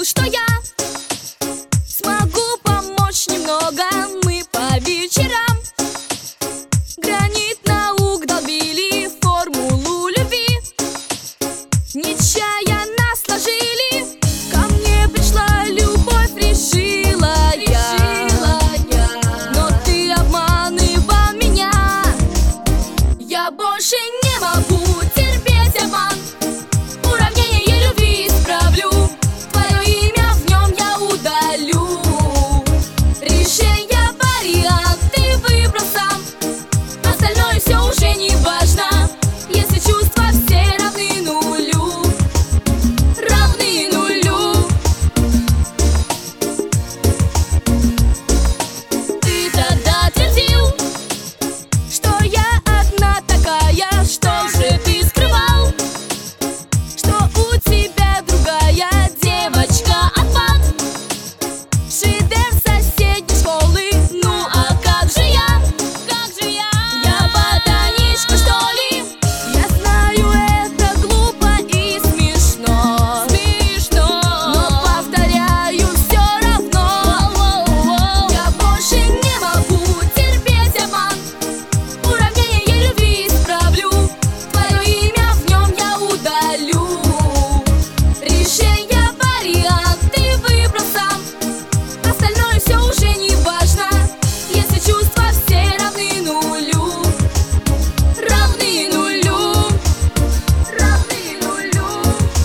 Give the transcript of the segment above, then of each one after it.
что я смогу помочь немного. Мы по вечерам гранит наук долбили, формулу любви нечаянно сложили. Ко мне пришла любовь, решила я, но ты обманывал меня. Я больше не могу терпеть обман. Уравнение любви исправлю, твое имя в нем я удалю. Решение, вариант ты выбрал сам, остальное все уже не важно, если чувства все равны нулю. Равны нулю. Ты тогда твердил, что я одна такая. Что же ты скрывал? Что у тебя другая девочка отпад, шедевр соседней школы. Ну а как же я? Я ботаничка, что ли? Я знаю, это глупо и смешно, но повторяю все равно. Я больше не могу терпеть обман. Уравнение любви исправлю, твое имя в нем я удалю. Решение, вариант ты выбрал сам, остальное все уже не важно, если чувства все равны нулю. Равны нулю. Равны нулю.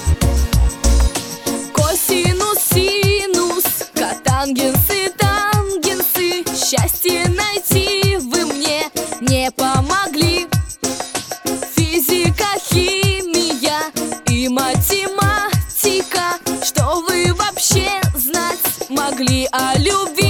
Косинус, синус, котангенсы, тангенсы. Счастье найти вы мне не помогли. Физика, химия и математика. Что вы вообще знать могли о любви?